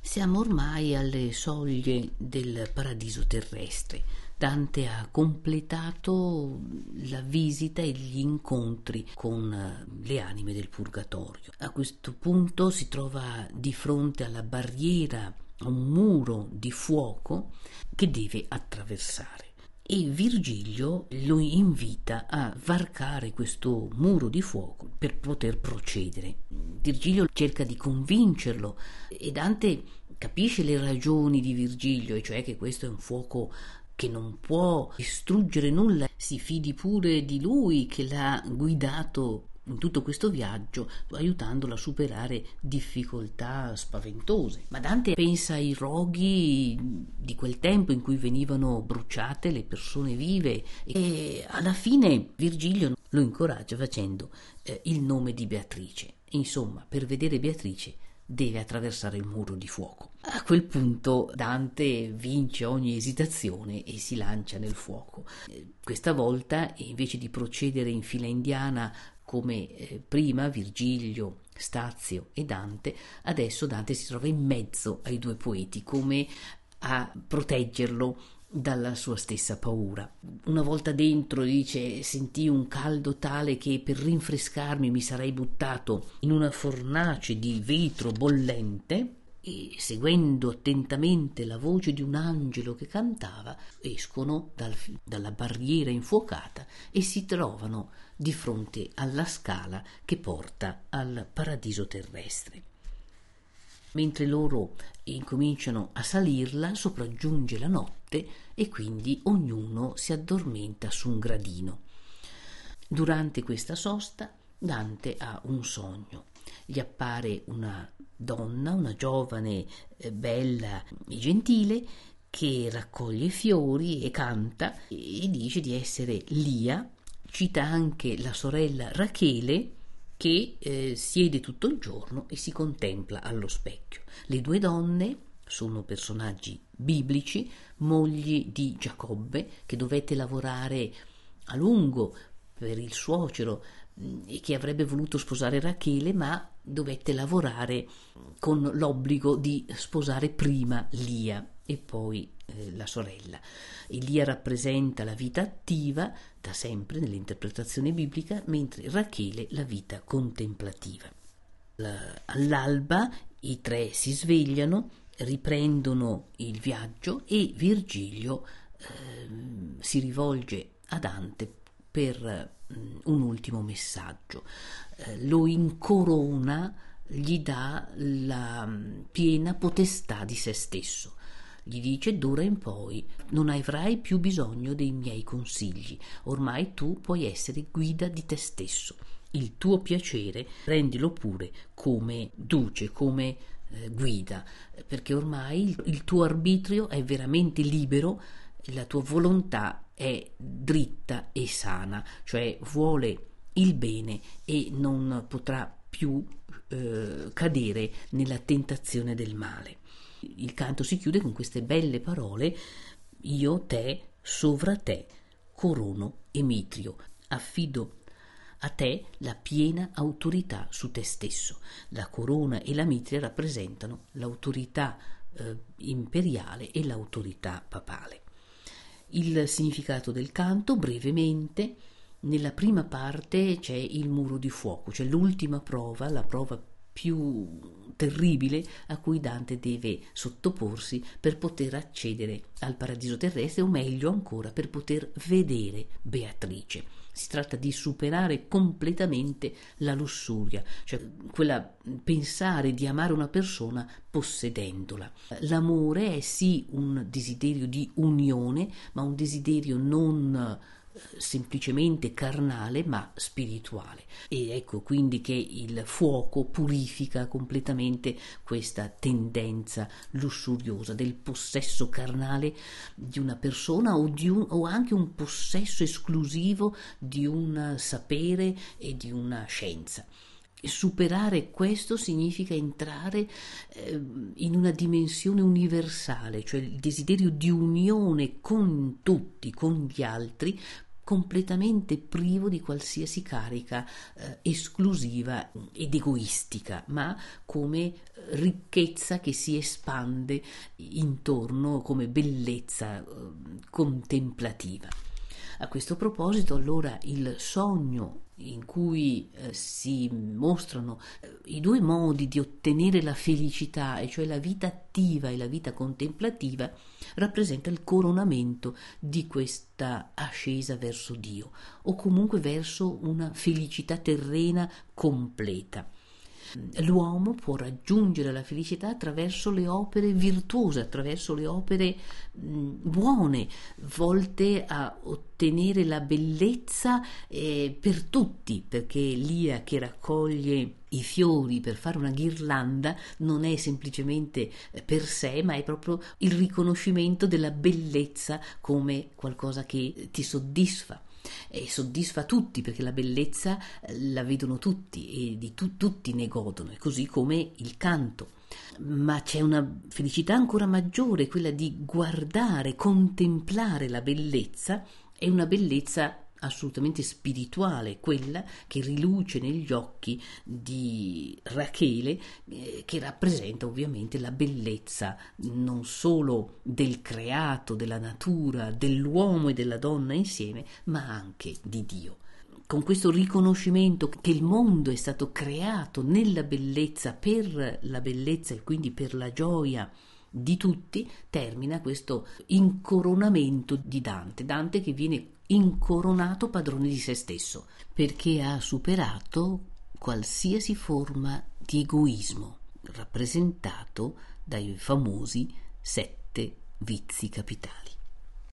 Siamo ormai alle soglie del paradiso terrestre. Dante ha completato la visita e gli incontri con le anime del purgatorio. A questo punto si trova di fronte alla barriera, a un muro di fuoco che deve attraversare. E Virgilio lo invita a varcare questo muro di fuoco per poter procedere. Virgilio cerca di convincerlo e Dante capisce le ragioni di Virgilio, e cioè che questo è un fuoco che non può distruggere nulla. Si fidi pure di lui che l'ha guidato in tutto questo viaggio, aiutandolo a superare difficoltà spaventose. Ma Dante pensa ai roghi di quel tempo in cui venivano bruciate le persone vive, e alla fine Virgilio lo incoraggia facendo il nome di Beatrice. Insomma, per vedere Beatrice deve attraversare il muro di fuoco. A quel punto Dante vince ogni esitazione e si lancia nel fuoco. Questa volta, invece di procedere in fila indiana come prima Virgilio, Stazio e Dante, adesso Dante si trova in mezzo ai due poeti, come a proteggerlo dalla sua stessa paura. Una volta dentro, dice, sentii un caldo tale che per rinfrescarmi mi sarei buttato in una fornace di vetro bollente, e seguendo attentamente la voce di un angelo che cantava, escono dalla barriera infuocata e si trovano di fronte alla scala che porta al paradiso terrestre. Mentre loro incominciano a salirla, sopraggiunge la notte e quindi ognuno si addormenta su un gradino. Durante questa sosta Dante ha un sogno. Gli appare una donna, una giovane, bella e gentile, che raccoglie fiori e canta e dice di essere Lia. Cita anche la sorella Rachele, che siede tutto il giorno e si contempla allo specchio. Le due donne sono personaggi biblici, mogli di Giacobbe, che dovette lavorare a lungo per il suocero e che avrebbe voluto sposare Rachele, ma dovette lavorare con l'obbligo di sposare prima Lia e poi la sorella. Elia rappresenta la vita attiva da sempre nell'interpretazione biblica, mentre Rachele la vita contemplativa. All'alba i tre si svegliano, riprendono il viaggio e Virgilio si rivolge a Dante per un ultimo messaggio. Lo incorona, gli dà la piena potestà di se stesso. Gli dice: d'ora in poi non avrai più bisogno dei miei consigli, ormai tu puoi essere guida di te stesso. Il tuo piacere rendilo pure come duce, come guida, perché ormai il tuo arbitrio è veramente libero, la tua volontà è dritta e sana, cioè vuole il bene e non potrà più cadere nella tentazione del male. Il canto si chiude con queste belle parole: io te, sovra te, corono e mitrio, affido a te la piena autorità su te stesso. La corona e la mitria rappresentano l'autorità imperiale e l'autorità papale. Il significato del canto, brevemente: nella prima parte c'è il muro di fuoco, cioè l'ultima prova, la prova più terribile a cui Dante deve sottoporsi per poter accedere al paradiso terrestre, o meglio ancora per poter vedere Beatrice. Si tratta di superare completamente la lussuria, cioè quella pensare di amare una persona possedendola. L'amore è sì un desiderio di unione, ma un desiderio non semplicemente carnale ma spirituale, e ecco quindi che il fuoco purifica completamente questa tendenza lussuriosa del possesso carnale di una persona o anche un possesso esclusivo di un sapere e di una scienza. Superare questo significa entrare in una dimensione universale, cioè il desiderio di unione con tutti, con gli altri, completamente privo di qualsiasi carica esclusiva ed egoistica, ma come ricchezza che si espande intorno, come bellezza contemplativa. A questo proposito, allora, il sogno in cui si mostrano i due modi di ottenere la felicità, e cioè la vita attiva e la vita contemplativa, rappresenta il coronamento di questa ascesa verso Dio, o comunque verso una felicità terrena completa. L'uomo può raggiungere la felicità attraverso le opere virtuose, attraverso le opere buone, volte a ottenere la bellezza per tutti, perché l'Ia che raccoglie i fiori per fare una ghirlanda non è semplicemente per sé, ma è proprio il riconoscimento della bellezza come qualcosa che ti soddisfa. E soddisfa tutti, perché la bellezza la vedono tutti e di tutti ne godono, e così come il canto. Ma c'è una felicità ancora maggiore, quella di guardare, contemplare la bellezza, è una bellezza assolutamente spirituale, quella che riluce negli occhi di Rachele, che rappresenta ovviamente la bellezza non solo del creato, della natura, dell'uomo e della donna insieme, ma anche di Dio. Con questo riconoscimento che il mondo è stato creato nella bellezza, per la bellezza e quindi per la gioia di tutti, termina questo incoronamento di Dante che viene incoronato padrone di se stesso, perché ha superato qualsiasi forma di egoismo, rappresentato dai famosi 7 vizi capitali.